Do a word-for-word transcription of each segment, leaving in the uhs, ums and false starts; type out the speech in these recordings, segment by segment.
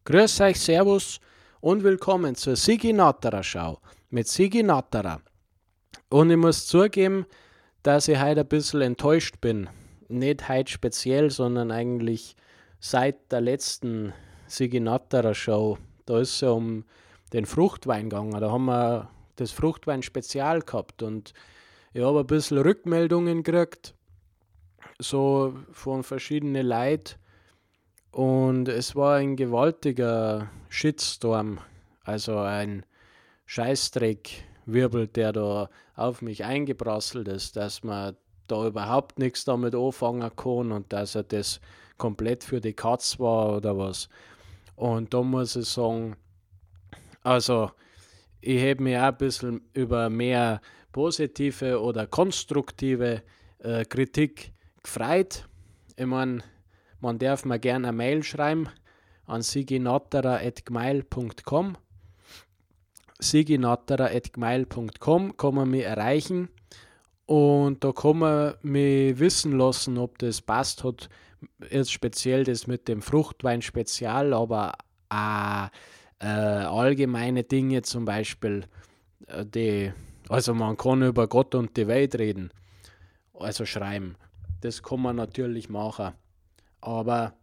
Grüß euch, Servus und willkommen zur Sigi Natterer Show mit Sigi Natterer. Und ich muss zugeben, dass ich heute ein bisschen enttäuscht bin. Nicht heute speziell, sondern eigentlich seit der letzten Sigi Natterer Show. Da ist es ja um den Fruchtwein gegangen. Da haben wir das Fruchtwein-Spezial gehabt und ich habe ein bisschen Rückmeldungen gekriegt, so von verschiedenen Leuten. Und es war ein gewaltiger Shitstorm, also ein Scheißdreckwirbel, der da auf mich eingeprasselt ist, dass man da überhaupt nichts damit anfangen kann und dass er das komplett für die Katz war oder was. Und da muss ich sagen, also ich habe mich auch ein bisschen über mehr positive oder konstruktive äh, Kritik gefreut. Ich meine, man darf mir gerne eine Mail schreiben an siginatterer at gmail punkt com. siginatterer at gmail punkt com kann man mich erreichen und da kann man mich wissen lassen, ob das passt hat. Jetzt speziell das mit dem Fruchtwein-Spezial, aber auch äh, allgemeine Dinge zum Beispiel, äh, die, also man kann über Gott und die Welt reden, also schreiben. Das kann man natürlich machen. Aber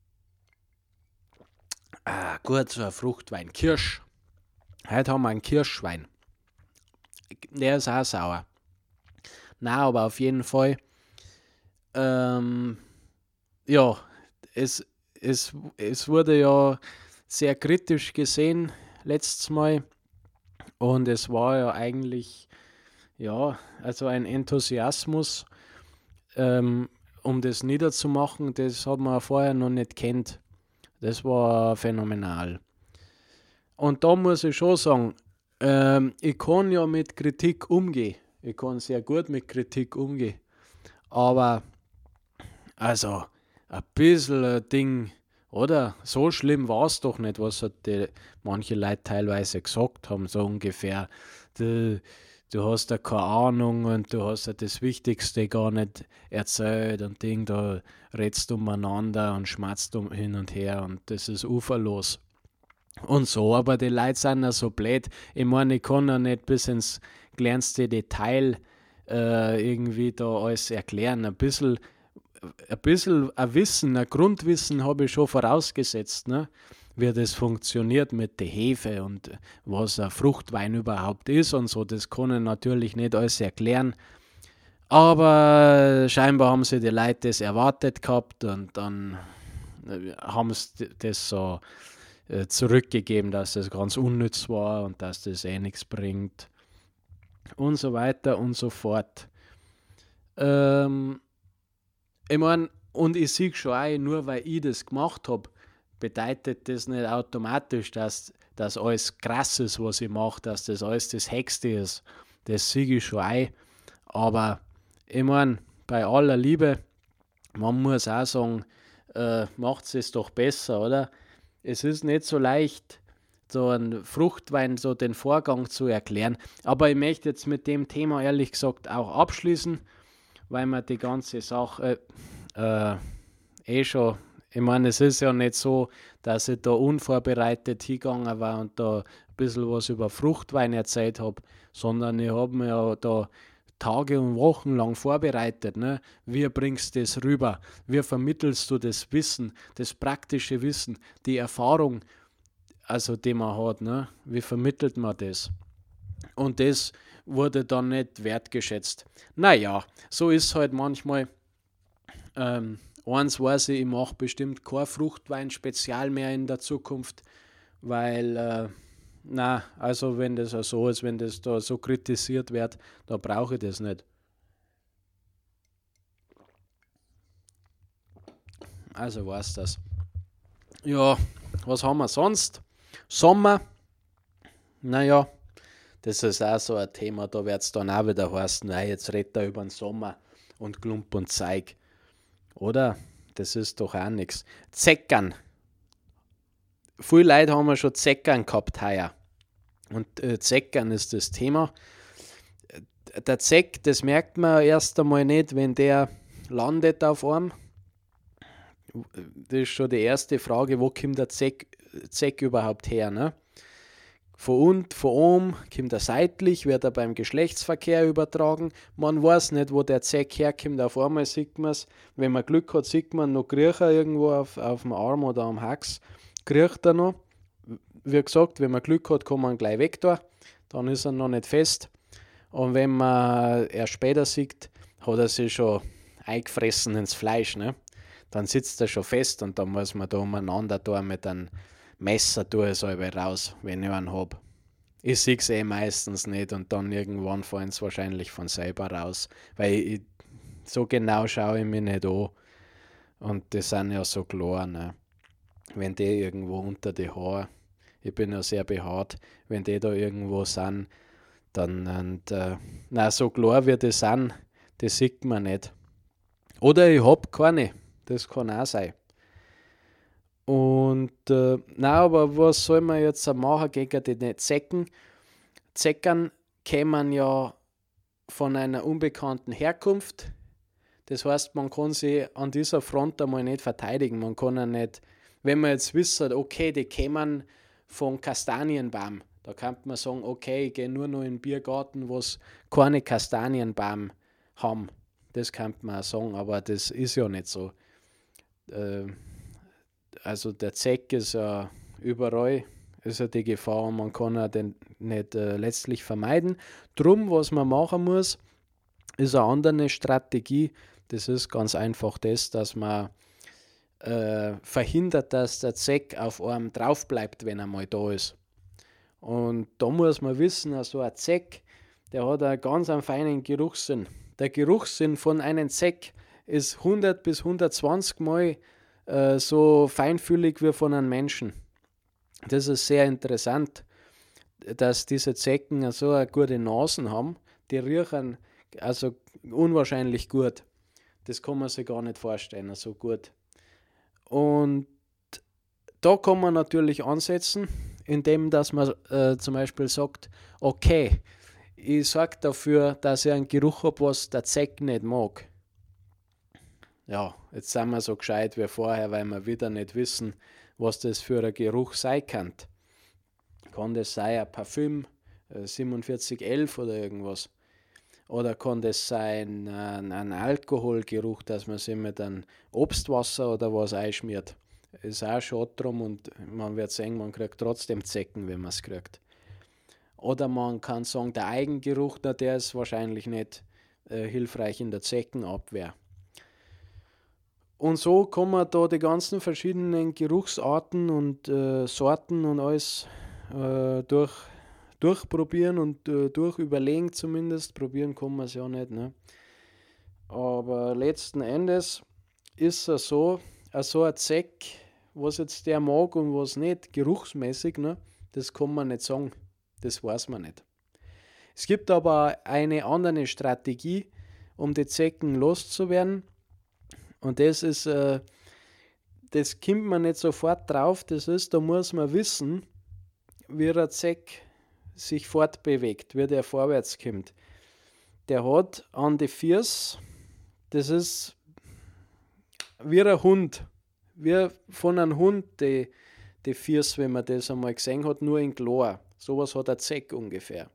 ah, gut, so ein Fruchtwein. Kirsch. Heute haben wir einen Kirschwein. Der ist auch sauer. Na, aber auf jeden Fall, ähm, ja, es, es, es wurde ja sehr kritisch gesehen letztes Mal. Und es war ja eigentlich, ja, also ein Enthusiasmus, ähm, um das niederzumachen, das hat man vorher noch nicht kennt. Das war phänomenal. Und da muss ich schon sagen, ähm, ich kann ja mit Kritik umgehen. Ich kann sehr gut mit Kritik umgehen. Aber, also, ein bisschen ein Ding, oder? So schlimm war es doch nicht, was hat die, manche Leute teilweise gesagt haben, so ungefähr. Du, du hast ja keine Ahnung und du hast ja das Wichtigste gar nicht erzählt und Ding, da redst du umeinander und schmatzt um hin und her und das ist uferlos. Und so, aber die Leute sind ja so blöd. Ich meine, ich kann ja nicht bis ins kleinste Detail äh, irgendwie da alles erklären. Ein bisschen, ein bisschen ein Wissen, ein Grundwissen habe ich schon vorausgesetzt, ne? Wie das funktioniert mit der Hefe und was ein Fruchtwein überhaupt ist und so. Das kann ich natürlich nicht alles erklären. Aber scheinbar haben sie die Leute das erwartet gehabt und dann äh, haben sie das so äh, zurückgegeben, dass das ganz unnütz war und dass das eh nichts bringt und so weiter und so fort. Ähm, ich meine, und ich sehe schon auch, nur weil ich das gemacht habe, bedeutet das nicht automatisch, dass das alles krass ist, was ich mache, dass das alles das Hexte ist. Das sehe ich schon ein. Aber ich meine, bei aller Liebe, man muss auch sagen, äh, macht es doch besser, oder? Es ist nicht so leicht, so einen Fruchtwein, so den Vorgang zu erklären. Aber ich möchte jetzt mit dem Thema ehrlich gesagt auch abschließen, weil man die ganze Sache äh, eh schon, ich meine, es ist ja nicht so, dass ich da unvorbereitet hingegangen war und da ein bisschen was über Fruchtwein erzählt habe, sondern ich habe mir ja da Tage und Wochen lang vorbereitet. Ne? Wie bringst du das rüber? Wie vermittelst du das Wissen, das praktische Wissen, die Erfahrung, also die man hat? Ne? Wie vermittelt man das? Und das wurde dann nicht wertgeschätzt. Naja, so ist es halt manchmal. Ähm, eins weiß ich, ich mache bestimmt kein Fruchtwein-Spezial mehr in der Zukunft, weil, äh, na, also wenn das auch so ist, wenn das da so kritisiert wird, da brauche ich das nicht. Also war's das. Ja, was haben wir sonst? Sommer, naja, das ist auch so ein Thema, da wird es dann auch wieder heißen, na, jetzt redet er über den Sommer und Klump und Zeig. Oder? Das ist doch auch nichts. Zeckern. Viele Leute haben wir schon Zeckern gehabt heuer. Und äh, Zeckern ist das Thema. Der Zeck, das merkt man erst einmal nicht, wenn der landet auf einem. Das ist schon die erste Frage, wo kommt der Zeck, Zeck überhaupt her? Ne? Von unten, von oben, kommt er seitlich, wird er beim Geschlechtsverkehr übertragen. Man weiß nicht, wo der Zeck herkommt. Auf einmal sieht man es, wenn man Glück hat, sieht man noch Kriecher irgendwo auf, auf dem Arm oder am Hax. Kriecht er noch. Wie gesagt, wenn man Glück hat, kann man gleich weg da. Dann ist er noch nicht fest. Und wenn man erst später sieht, hat er sich schon eingefressen ins Fleisch. Ne? Dann sitzt er schon fest und dann muss man da umeinander da mit einem Messer tue es halb raus, wenn ich einen habe. Ich sehe es eh meistens nicht und dann irgendwann fallen es wahrscheinlich von selber raus, weil ich, so genau schaue ich mich nicht an. Und die sind ja so klar, ne? Wenn die irgendwo unter die Haare, ich bin ja sehr behaart, wenn die da irgendwo sind, dann, und, äh, na, so klar wie die sind, das sieht man nicht. Oder ich habe keine, das kann auch sein. Und äh, na, aber was soll man jetzt machen gegen die Zecken? Zeckern kämen ja von einer unbekannten Herkunft. Das heißt, man kann sich an dieser Front einmal nicht verteidigen. Man kann ja nicht, wenn man jetzt wisst, okay, die kämen von Kastanienbaum, da kann man sagen, okay, ich gehe nur noch in den Biergarten, wo es keine Kastanienbaum haben. Das kann man auch sagen, aber das ist ja nicht so. Äh, Also der Zeck ist ja überall, ist ja die Gefahr und man kann ja den nicht äh, letztlich vermeiden. Drum, was man machen muss, ist eine andere Strategie. Das ist ganz einfach das, dass man äh, verhindert, dass der Zeck auf einem drauf bleibt, wenn er mal da ist. Und da muss man wissen, also ein Zeck, der hat einen ganz einen feinen Geruchssinn. Der Geruchssinn von einem Zeck ist hundert bis hundertzwanzig Mal so feinfühlig wie von einem Menschen. Das ist sehr interessant, dass diese Zecken so eine gute Nasen haben. Die riechen also unwahrscheinlich gut. Das kann man sich gar nicht vorstellen, so gut. Und da kann man natürlich ansetzen, indem dass man äh, zum Beispiel sagt, okay, ich sorge dafür, dass ich einen Geruch habe, was der Zeck nicht mag. Ja, jetzt sind wir so gescheit wie vorher, weil wir wieder nicht wissen, was das für ein Geruch sein kann. Kann das sein ein Parfüm, siebenundvierzig elf oder irgendwas? Oder kann das sein ein, ein Alkoholgeruch, dass man sich mit einem Obstwasser oder was einschmiert? Ist auch schade drum und man wird sehen, man kriegt trotzdem Zecken, wenn man es kriegt. Oder man kann sagen, der Eigengeruch, na, der ist wahrscheinlich nicht äh, hilfreich in der Zeckenabwehr. Und so kann man da die ganzen verschiedenen Geruchsarten und äh, Sorten und alles äh, durch, durchprobieren und äh, durchüberlegen zumindest. Probieren kann man es ja nicht. Ne? Aber letzten Endes ist es so, so ein Zeck, was jetzt der mag und was nicht, geruchsmäßig, ne? Das kann man nicht sagen. Das weiß man nicht. Es gibt aber eine andere Strategie, um die Zecken loszuwerden. Und das ist, äh, das kommt man nicht sofort drauf, das ist, da muss man wissen, wie der Zeck sich fortbewegt, wie der vorwärts kommt. Der hat an die Füße, das ist wie ein Hund, wie von einem Hund, die, die Füße, wenn man das einmal gesehen hat, nur in klar. Sowas hat ein Zeck ungefähr.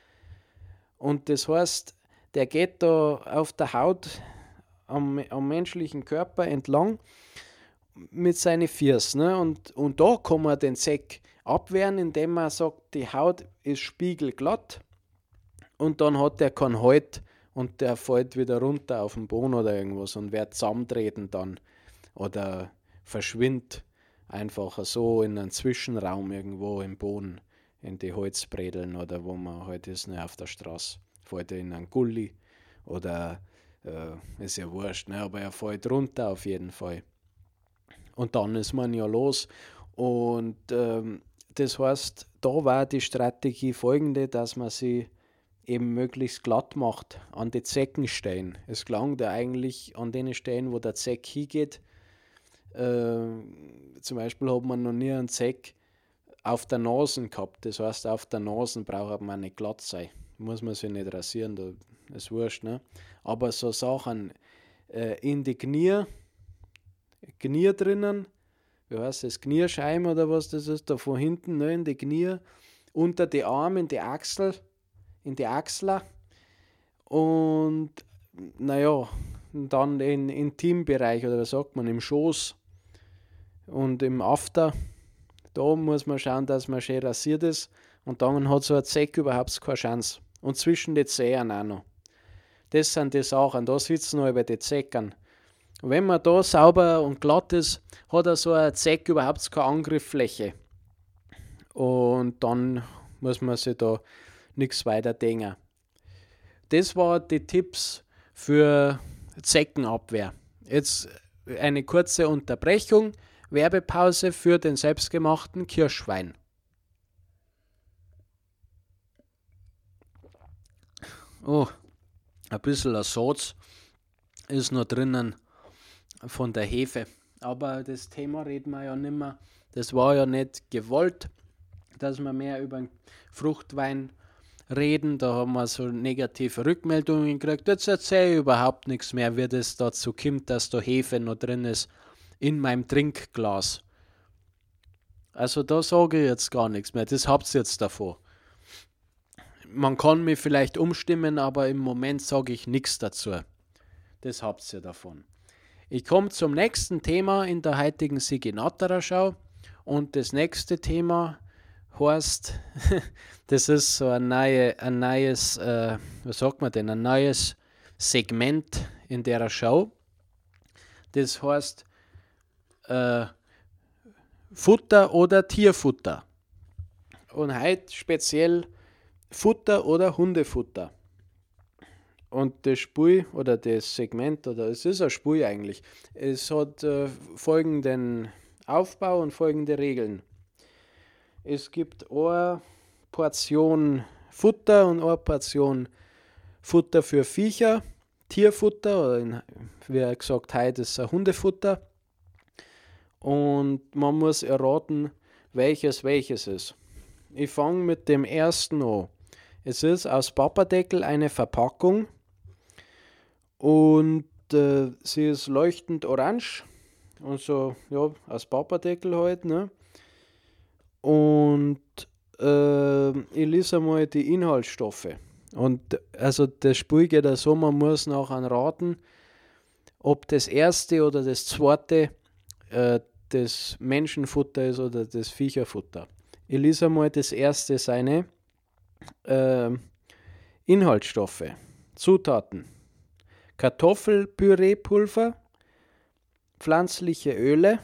Und das heißt, der geht da auf der Haut am, am menschlichen Körper entlang mit seinen Füßen. Ne? Und, und da kann man den Zeck abwehren, indem man sagt, die Haut ist spiegelglatt und dann hat der keinen Halt und der fällt wieder runter auf den Boden oder irgendwas und wird zusammentreten dann oder verschwindet einfach so in einen Zwischenraum irgendwo im Boden, in die Holzbredeln oder wo man halt ist, ne, auf der Straße. Fällt er in einen Gully oder äh, ist ja wurscht, ne, aber er fällt runter auf jeden Fall. Und dann ist man ja los. Und ähm, das heißt, da war die Strategie folgende, dass man sie eben möglichst glatt macht an die Zeckenstellen. Es gelangt ja eigentlich an den Stellen, wo der Zeck hingeht. Äh, zum Beispiel hat man noch nie einen Zeck auf der Nase gehabt. Das heißt, auf der Nase braucht man nicht glatt sein. Muss man sich nicht rasieren, da ist wurscht. Ne? Aber so Sachen äh, in die Knie, Knie drinnen, wie heißt das, Kniescheiben oder was das ist, da von hinten, ne, in die Knie, unter die Arme, in die Achsel, in die Achsler und naja, dann im Intimbereich oder was sagt man, im Schoß und im After, da muss man schauen, dass man schön rasiert ist und dann hat so ein Zeck überhaupt keine Chance. Und zwischen den Zehen auch noch. Das sind die Sachen, da sitzen noch über die Zecken. Und wenn man da sauber und glatt ist, hat er so ein Zeck überhaupt keine Angriffsfläche. Und dann muss man sich da nichts weiter denken. Das waren die Tipps für Zeckenabwehr. Jetzt eine kurze Unterbrechung, Werbepause für den selbstgemachten Kirschwein. Oh, ein bisschen Ersatz ist noch drinnen von der Hefe. Aber das Thema reden wir ja nicht mehr. Das war ja nicht gewollt, dass wir mehr über den Fruchtwein reden. Da haben wir so negative Rückmeldungen gekriegt. Jetzt erzähle ich überhaupt nichts mehr, wie das dazu kommt, dass da Hefe noch drin ist in meinem Trinkglas. Also da sage ich jetzt gar nichts mehr. Das habt ihr jetzt davon. Man kann mich vielleicht umstimmen, aber im Moment sage ich nichts dazu. Das habt ihr davon. Ich komme zum nächsten Thema in der heutigen Siginatara-Schau. Und das nächste Thema heißt, das ist so ein, neue, ein neues, äh, was sagt man denn, ein neues Segment in der Show. Das heißt äh, Futter oder Tierfutter. Und heute speziell Futter oder Hundefutter. Und das Spiel oder das Segment, oder es ist ein Spiel eigentlich, es hat äh, folgenden Aufbau und folgende Regeln. Es gibt eine Portion Futter und eine Portion Futter für Viecher, Tierfutter, oder in, wie gesagt, heute ist es ein Hundefutter. Und man muss erraten, welches welches ist. Ich fange mit dem ersten an. Es ist aus Papperdeckel eine Verpackung und äh, sie ist leuchtend orange und so, ja, aus Papperdeckel halt, ne? Und äh, ich lese mal die Inhaltsstoffe. Und also das Spiel geht ja so, man muss nachher raten, ob das erste oder das zweite äh, das Menschenfutter ist oder das Viecherfutter. Ich lese mal das erste seine äh, Inhaltsstoffe. Zutaten: Kartoffelpüreepulver, pflanzliche Öle,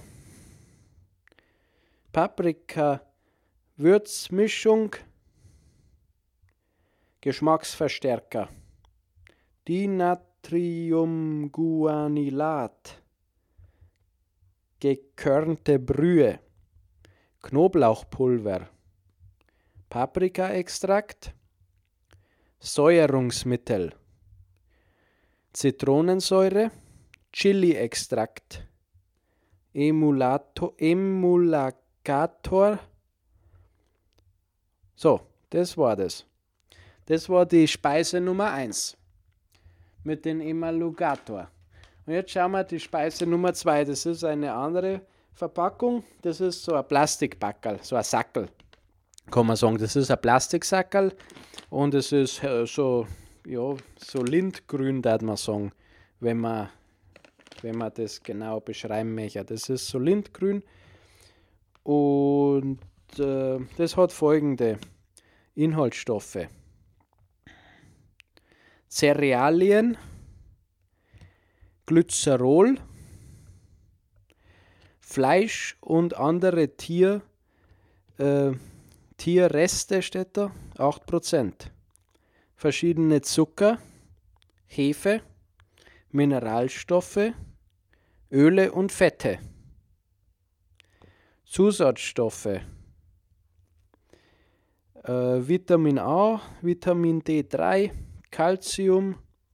Paprika-Würzmischung, Geschmacksverstärker, Dinatriumguanylat, gekörnte Brühe, Knoblauchpulver, Paprikaextrakt, Säuerungsmittel, Zitronensäure, Chili-Extrakt, Emulator, Emulgator. So, das war das. Das war die Speise Nummer eins mit dem Emulgator. Und jetzt schauen wir die Speise Nummer zwei. Das ist eine andere Verpackung. Das ist so ein Plastikbackerl, so ein Sackel, kann man sagen. Das ist ein Plastiksackerl und es ist so, ja, so lindgrün, darf man sagen, wenn man, wenn man das genau beschreiben möchte. Das ist so lindgrün und äh, das hat folgende Inhaltsstoffe: Cerealien, Glycerol, Fleisch und andere Tier, äh, Tierreste steht da, acht Prozent. Verschiedene Zucker, Hefe, Mineralstoffe, Öle und Fette. Zusatzstoffe: äh, Vitamin A, Vitamin D drei, Calcium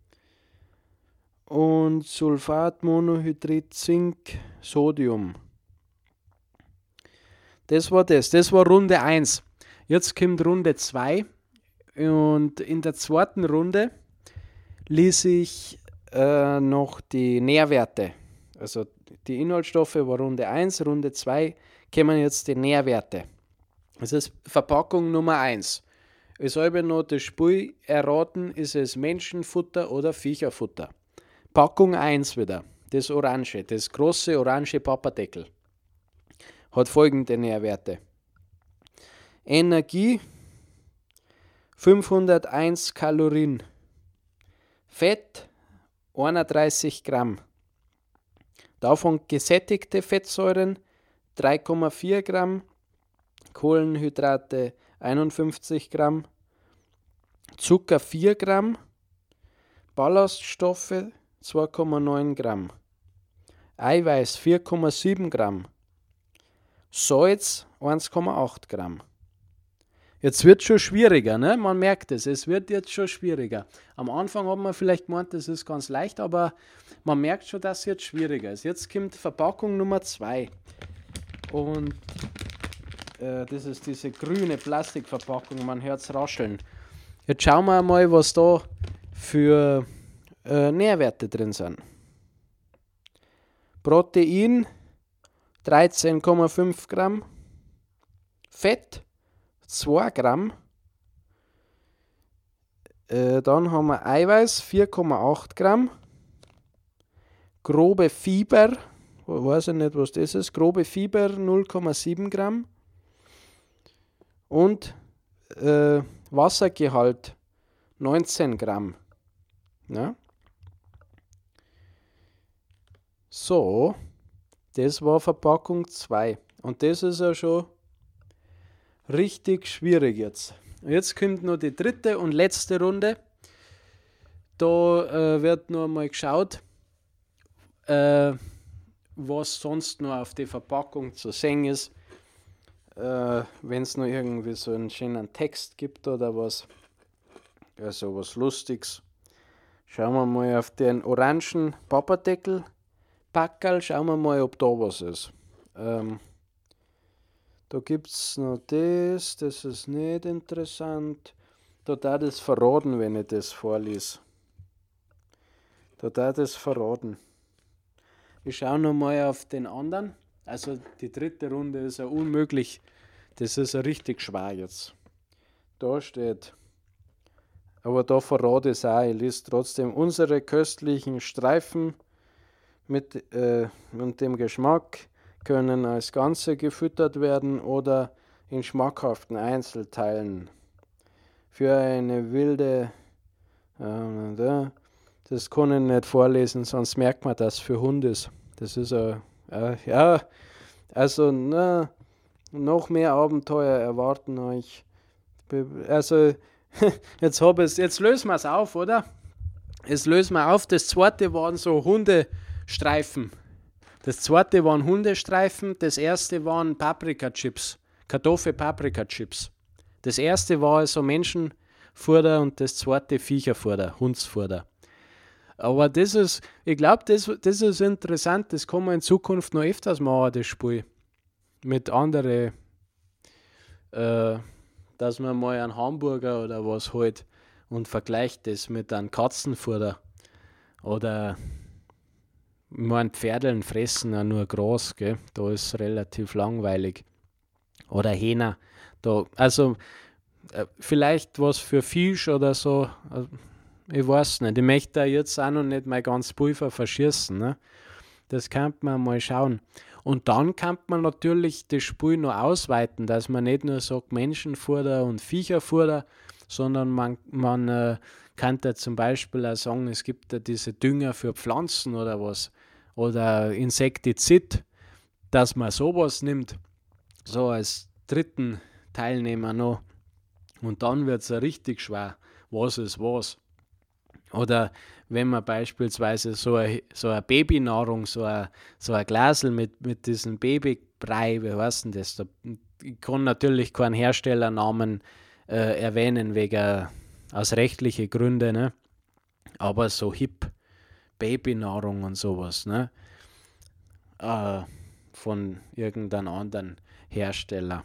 und Sulfatmonohydrid, Zink, Sodium. Das war das. Das war Runde eins. Jetzt kommt Runde zwei. Und in der zweiten Runde ließ ich äh, noch die Nährwerte, also die Inhaltsstoffe war Runde eins, Runde zwei kommen jetzt die Nährwerte. Das ist Verpackung Nummer eins. Ich soll noch das Spiel erraten, ist es Menschenfutter oder Viecherfutter. Packung eins wieder, das Orange, das große orange Papperdeckel, hat folgende Nährwerte. Energie fünfhunderteins Kalorien, Fett einunddreißig Gramm, davon gesättigte Fettsäuren drei Komma vier Gramm, Kohlenhydrate einundfünfzig Gramm, Zucker vier Gramm, Ballaststoffe zwei Komma neun Gramm, Eiweiß vier Komma sieben Gramm, Salz eins Komma acht Gramm. Jetzt wird es schon schwieriger, ne? Man merkt es, es wird jetzt schon schwieriger. Am Anfang hat man vielleicht gemeint, das ist ganz leicht, aber man merkt schon, dass es jetzt schwieriger ist. Jetzt kommt Verpackung Nummer zwei. Und äh, das ist diese grüne Plastikverpackung, man hört es rascheln. Jetzt schauen wir mal, was da für äh, Nährwerte drin sind. Protein dreizehn Komma fünf Gramm, Fett zwei Gramm, äh, dann haben wir Eiweiß vier Komma acht Gramm, grobe Fiber, weiß ich nicht, was das ist, grobe Fiber null Komma sieben Gramm und äh, Wassergehalt neunzehn Gramm. Ja? So, das war Verpackung zwei und das ist ja schon richtig schwierig jetzt. Jetzt kommt noch die dritte und letzte Runde. Da äh, wird noch mal geschaut, äh, was sonst noch auf die Verpackung zu sehen ist. Äh, Wenn es noch irgendwie so einen schönen Text gibt oder was. Also was Lustiges. Schauen wir mal auf den orangen Papperdeckel. Packerl, schauen wir mal, ob da was ist. Ähm, Da gibt es noch das, das ist nicht interessant. Da darf das verraten, wenn ich das vorlese. Da darf das verraten. Ich schaue noch mal auf den anderen. Also die dritte Runde ist ja unmöglich. Das ist ja richtig schwer jetzt. Da steht, aber da verrate ich es auch. Ich lese trotzdem unsere köstlichen Streifen mit äh, und dem Geschmack können als Ganze gefüttert werden oder in schmackhaften Einzelteilen. Für eine wilde, äh, das kann ich nicht vorlesen, sonst merkt man, dass es für Hund ist. Das ist ein, äh, ja, also na, noch mehr Abenteuer erwarten euch. Also jetzt habe ich jetzt lösen wir es auf, oder? Jetzt lösen wir auf. Das zweite waren so Hundestreifen. Das zweite waren Hundestreifen, das erste waren Paprika-Chips, Kartoffel-Paprika-Chips. Das erste war also Menschenfutter und das zweite Viecherfutter, Hundsfutter. Aber das ist, ich glaube, das, das ist interessant, das kann man in Zukunft noch öfters machen, das Spiel. Mit anderen, äh, dass man mal einen Hamburger oder was holt und vergleicht das mit einem Katzenfutter. Oder ich meine, Pferdeln fressen ja nur Gras, gell? Da ist es relativ langweilig. Oder Hähner. Da, also äh, vielleicht was für Fisch oder so. Also, ich weiß nicht. Ich möchte da jetzt auch noch nicht mein ganzes Pulver verschießen. Ne? Das kann man mal schauen. Und dann kann man natürlich das Spiel noch ausweiten, dass man nicht nur sagt Menschenfutter und Viecherfutter, sondern man, man äh, kann da zum Beispiel auch sagen, es gibt da diese Dünger für Pflanzen oder was. Oder Insektizid, dass man sowas nimmt, so als dritten Teilnehmer noch. Und dann wird es ja richtig schwer, was ist was. Oder wenn man beispielsweise so eine, so eine Babynahrung, so ein, so ein Glasel mit, mit diesem Babybrei, wie heißt denn das? Da, ich kann natürlich keinen Herstellernamen äh, erwähnen, wegen, aus rechtlichen Gründen, ne? Aber so hip Babynahrung und sowas, ne? Äh, von irgendeinem anderen Hersteller.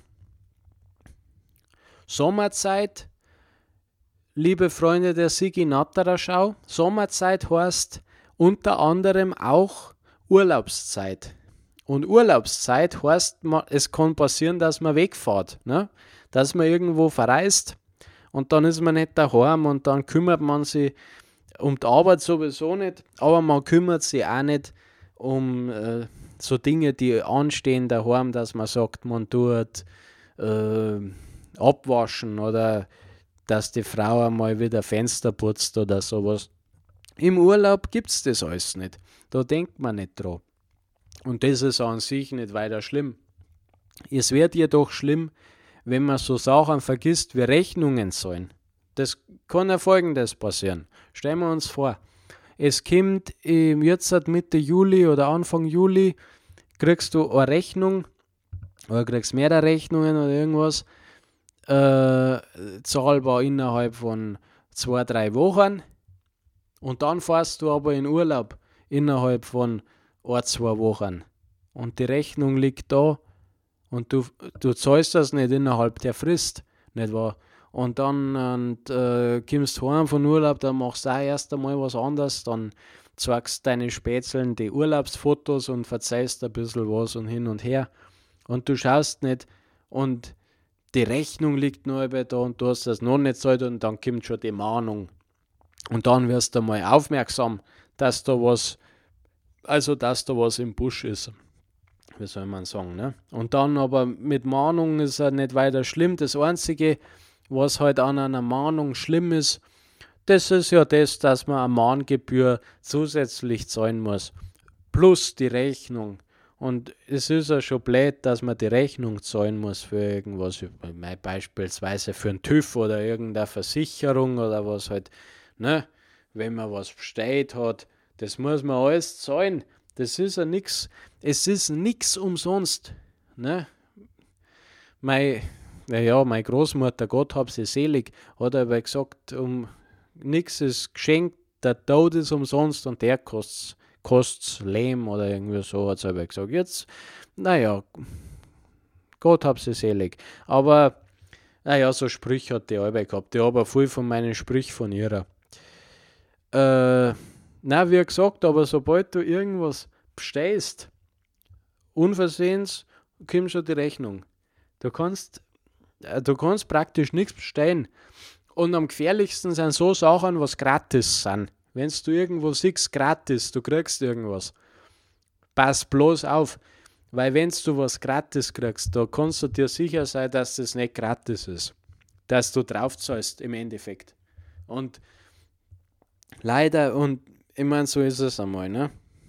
Sommerzeit, liebe Freunde der Sigi Natterer Schau, Sommerzeit heißt unter anderem auch Urlaubszeit. Und Urlaubszeit heißt, es kann passieren, dass man wegfährt, ne? Dass man irgendwo verreist und dann ist man nicht daheim und dann kümmert man sich um die Arbeit sowieso nicht, aber man kümmert sich auch nicht um äh, so Dinge, die anstehen daheim, dass man sagt, man tut äh, abwaschen oder dass die Frau einmal wieder Fenster putzt oder sowas. Im Urlaub gibt es das alles nicht. Da denkt man nicht dran. Und das ist an sich nicht weiter schlimm. Es wird jedoch schlimm, wenn man so Sachen vergisst wie Rechnungen zahlen. Das kann ja Folgendes passieren. Stellen wir uns vor, es kommt jetzt Mitte Juli oder Anfang Juli, kriegst du eine Rechnung oder kriegst mehrere Rechnungen oder irgendwas, äh, zahlbar innerhalb von zwei, drei Wochen und dann fährst du aber in Urlaub innerhalb von ein, zwei Wochen und die Rechnung liegt da und du, du zahlst das nicht innerhalb der Frist, nicht wahr? Und dann und, äh, kommst du heim von Urlaub, dann machst du auch erst einmal was anderes, dann zeigst deine Spätzeln die Urlaubsfotos und verzeihst ein bisschen was und hin und her und du schaust nicht und die Rechnung liegt noch bei da und du hast das noch nicht gezahlt und dann kommt schon die Mahnung und dann wirst du mal aufmerksam, dass da was, also dass da was im Busch ist. Wie soll man sagen, ne? Und dann aber mit Mahnung ist ja nicht weiter schlimm. Das Einzige, was halt an einer Mahnung schlimm ist, das ist ja das, dass man eine Mahngebühr zusätzlich zahlen muss. Plus die Rechnung. Und es ist ja schon blöd, dass man die Rechnung zahlen muss für irgendwas, beispielsweise für einen TÜV oder irgendeine Versicherung oder was halt, ne? Wenn man was bestellt hat, das muss man alles zahlen. Das ist ja nichts, es ist nichts umsonst. Ne? Meine, naja, meine Großmutter, Gott hab sie selig, hat aber gesagt, um nichts ist geschenkt, der Tod ist umsonst und der kostet kostet's Leben oder irgendwie so, hat sie aber gesagt. Jetzt, naja, Gott hab sie selig. Aber, naja, so Sprüche hat die Arbeit gehabt. Ich habe viel von meinen Sprüchen von ihrer. Äh, na, wie gesagt, aber sobald du irgendwas bestellst, unversehens, kommt schon die Rechnung. Du kannst, äh, du kannst praktisch nichts bestellen. Und am gefährlichsten sind so Sachen, was gratis sind. Wenn du irgendwo siehst, gratis, du kriegst irgendwas. Pass bloß auf, weil wenn du was gratis kriegst, da kannst du dir sicher sein, dass das nicht gratis ist. Dass du drauf zahlst im Endeffekt. Und leider, und ich meine, so ist es einmal, ne?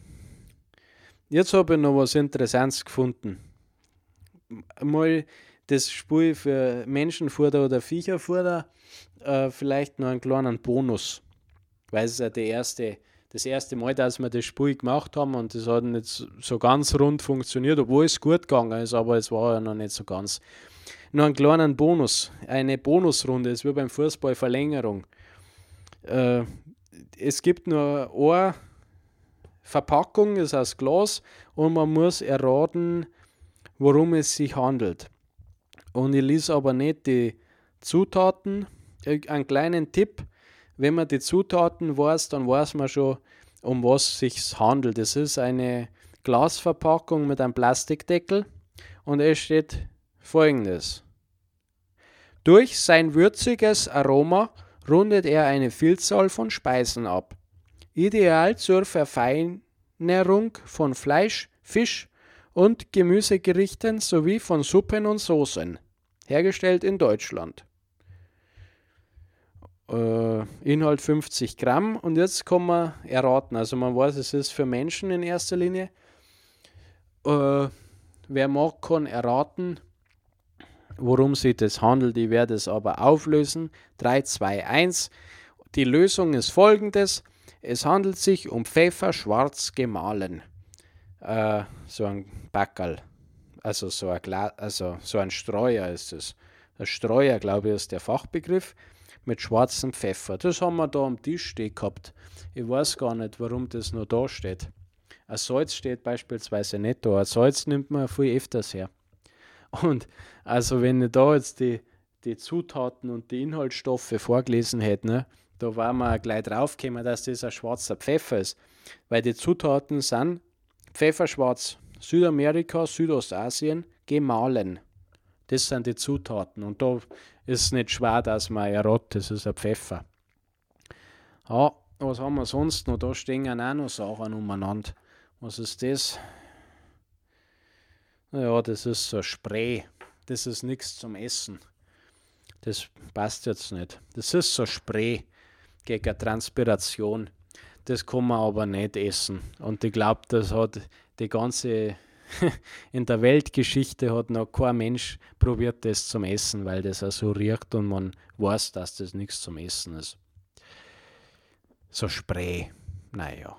Jetzt habe ich noch was Interessantes gefunden. Mal das Spiel für Menschenfutter oder Viecherfutter, äh, vielleicht noch einen kleinen Bonus. Weil es ja die erste, das erste Mal, dass wir das Spiel gemacht haben und das hat nicht so ganz rund funktioniert, obwohl es gut gegangen ist, aber es war ja noch nicht so ganz. Noch einen kleinen Bonus, eine Bonusrunde, es wird beim Fußball Verlängerung. Äh, es gibt nur eine Verpackung, ist aus Glas und man muss erraten, worum es sich handelt. Und ich lese aber nicht die Zutaten. Einen kleinen Tipp, wenn man die Zutaten weiß, dann weiß man schon, um was es sich handelt. Es ist eine Glasverpackung mit einem Plastikdeckel und es steht Folgendes. Durch sein würziges Aroma rundet er eine Vielzahl von Speisen ab. Ideal zur Verfeinerung von Fleisch, Fisch und Gemüsegerichten sowie von Suppen und Soßen. Hergestellt in Deutschland. Äh, Inhalt fünfzig Gramm und jetzt kann man erraten. Also man weiß, es ist für Menschen in erster Linie. Äh, wer mag, kann erraten, worum sich das handelt. Ich werde es aber auflösen. drei, zwei, eins. Die Lösung ist folgendes. Es handelt sich um Pfeffer schwarz gemahlen. Äh, so ein Backerl. Also so ein, Gla- also so ein Streuer ist es. Ein Streuer, glaube ich, ist der Fachbegriff. Mit schwarzem Pfeffer. Das haben wir da am Tisch stehen gehabt. Ich weiß gar nicht, warum das noch da steht. Ein Salz steht beispielsweise nicht da. Ein Salz nimmt man viel öfters her. Und also wenn ich da jetzt die, die Zutaten und die Inhaltsstoffe vorgelesen hätte, ne, da war man gleich draufgekommen, dass das ein schwarzer Pfeffer ist. Weil die Zutaten sind Pfefferschwarz, Südamerika, Südostasien, gemahlen. Das sind die Zutaten. Und da ist es nicht schwer, dass man errät, das ist ein Pfeffer. Ja, was haben wir sonst noch? Da stehen auch noch Sachen umeinander. Was ist das? Naja, das ist so ein Spray. Das ist nichts zum Essen. Das passt jetzt nicht. Das ist so ein Spray gegen Transpiration. Das kann man aber nicht essen. Und ich glaube, das hat die ganze, in der Weltgeschichte hat noch kein Mensch probiert, das zum Essen, weil das auch so riecht und man weiß, dass das nichts zum Essen ist. So Spray, naja.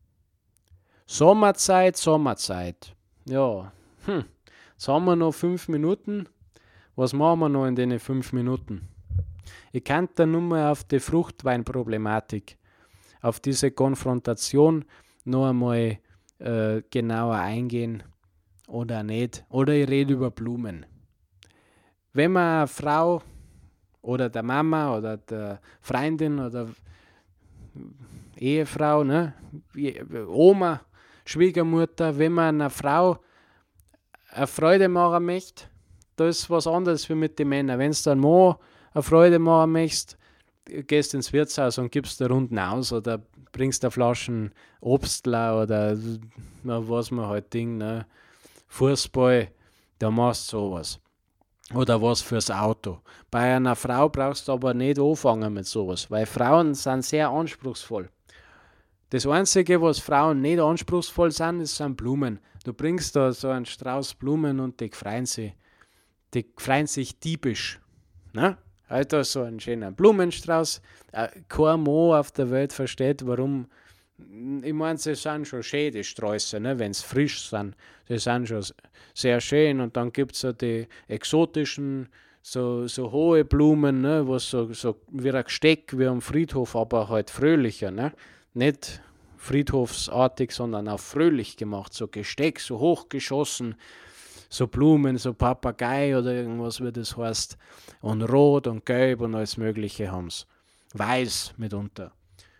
Sommerzeit, Sommerzeit. Ja, hm. Jetzt haben wir noch fünf Minuten. Was machen wir noch in den fünf Minuten? Ich kann da nur mal auf die Fruchtweinproblematik, auf diese Konfrontation noch einmal äh, genauer eingehen oder nicht. Oder ich rede über Blumen. Wenn man eine Frau oder der Mama oder der Freundin oder Ehefrau, ne, Oma, Schwiegermutter, wenn man einer Frau eine Freude machen möchte, das ist was anderes wie mit den Männern. Wenn du einem Mann eine Freude machen möchtest, gehst ins Wirtshaus und gibst eine Runden aus oder bringst eine Flaschen Obstler oder na, was man halt Ding, ne, Fußball, da machst du sowas. Oder was fürs Auto. Bei einer Frau brauchst du aber nicht anfangen mit sowas, weil Frauen sind sehr anspruchsvoll. Das Einzige, was Frauen nicht anspruchsvoll sind, das sind Blumen. Du bringst da so einen Strauß Blumen und die freuen sich, die freuen sich diebisch. Ne? Alter, so einen schönen Blumenstrauß. Kein Mann auf der Welt versteht, warum. Ich meine, sie sind schon schön, die Sträuße, ne? Wenn sie frisch sind. Die sind schon sehr schön. Und dann gibt es so die exotischen, so, so hohe Blumen, ne? Was so, so wie ein Gesteck, wie am Friedhof, aber halt fröhlicher. Ne? Nicht friedhofsartig, sondern auch fröhlich gemacht. So Gesteck, so hochgeschossen. So Blumen, so Papagei oder irgendwas, wie das heißt. Und rot und gelb und alles Mögliche haben sie. Weiß mitunter.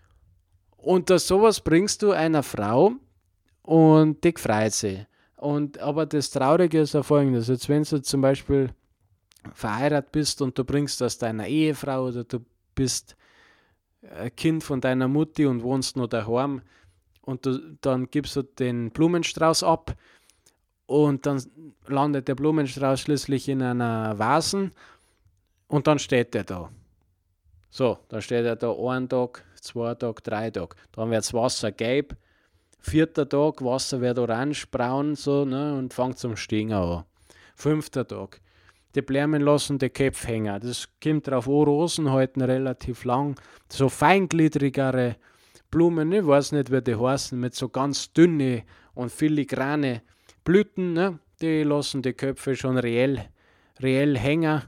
Und das sowas bringst du einer Frau und die freut sich. Und, aber das Traurige ist ja folgendes: Jetzt, wenn du zum Beispiel verheiratet bist und du bringst das deiner Ehefrau oder du bist ein Kind von deiner Mutti und wohnst noch daheim und du, dann gibst du den Blumenstrauß ab und dann landet der Blumenstrauß schließlich in einer Vase und dann steht der da. So, dann steht er da einen Tag, zwei Tage, drei Tage. Dann wird das Wasser gelb. Vierter Tag, Wasser wird orange, braun, so, ne, und fängt zum Stehen an. Fünfter Tag. Die Blumen lassen die Köpfe hängen. Das kommt drauf an, Rosen halten relativ lang. So feingliedrigere Blumen, ich weiß nicht, wie die heißen, mit so ganz dünne und filigrane Blüten, ne, die lassen die Köpfe schon reell, reell hängen.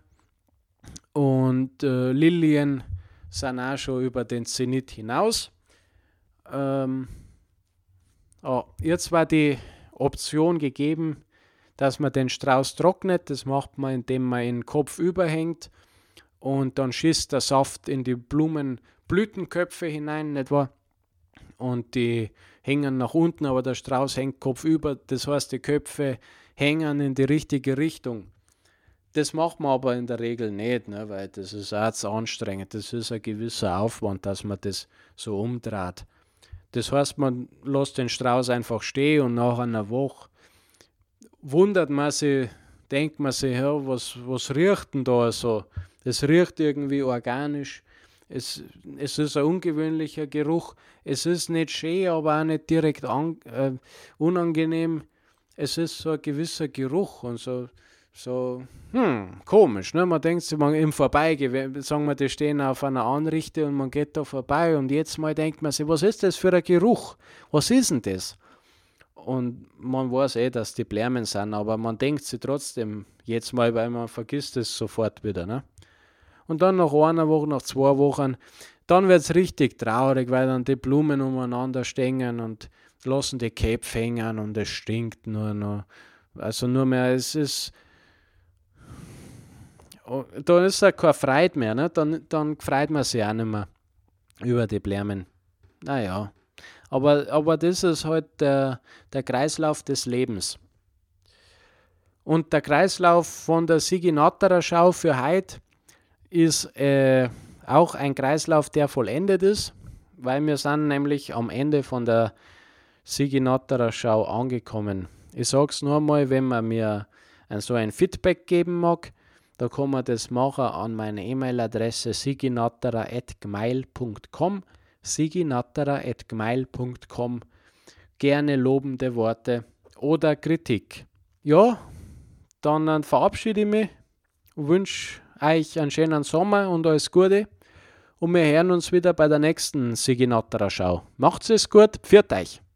Und äh, Lilien sind auch schon über den Zenit hinaus. Ähm, oh, jetzt war die Option gegeben, dass man den Strauß trocknet. Das macht man, indem man ihn Kopf überhängt und dann schießt der Saft in die Blumenblütenköpfe hinein, nicht wahr? Und die hängen nach unten, aber der Strauß hängt Kopf über. Das heißt, die Köpfe hängen in die richtige Richtung. Das macht man aber in der Regel nicht, ne, weil das ist auch zu anstrengend. Das ist ein gewisser Aufwand, dass man das so umdreht. Das heißt, man lässt den Strauß einfach stehen und nach einer Woche wundert man sich, denkt man sich, ja, was, was riecht denn da so? Das riecht irgendwie organisch. Es, es ist ein ungewöhnlicher Geruch. Es ist nicht schön, aber auch nicht direkt an, äh, unangenehm. Es ist so ein gewisser Geruch und so. So, hm, komisch, ne? Man denkt sich, man im Vorbeigehen, sagen wir, die stehen auf einer Anrichte und man geht da vorbei und jetzt mal denkt man sich, was ist das für ein Geruch? Was ist denn das? Und man weiß eh, dass die Blumen sind, aber man denkt sich trotzdem jetzt mal, weil man vergisst es sofort wieder, ne? Und dann nach einer Woche, nach zwei Wochen, dann wird es richtig traurig, weil dann die Blumen umeinander stehen und lassen die Köpfe hängen und es stinkt nur noch. Also nur mehr, es ist... Da ist ja keine Freude mehr, ne? Dann, dann freut man sich auch nicht mehr über die Blumen. Naja, Aber, aber das ist halt der, der Kreislauf des Lebens. Und der Kreislauf von der Sigi Natterer Schau für heute ist äh, auch ein Kreislauf, der vollendet ist, weil wir sind nämlich am Ende von der Sigi Natterer Schau angekommen. Ich sage es nur mal, wenn man mir ein, so ein Feedback geben mag, da kann man das machen an meine E-Mail-Adresse siginatterer at gmail punkt com siginatterer at gmail punkt com. Gerne lobende Worte oder Kritik. Ja, dann äh, verabschiede ich mich und wünsche euch einen schönen Sommer und alles Gute. Und wir hören uns wieder bei der nächsten Sigi Natterer Schau. Macht's es gut, pfiat euch!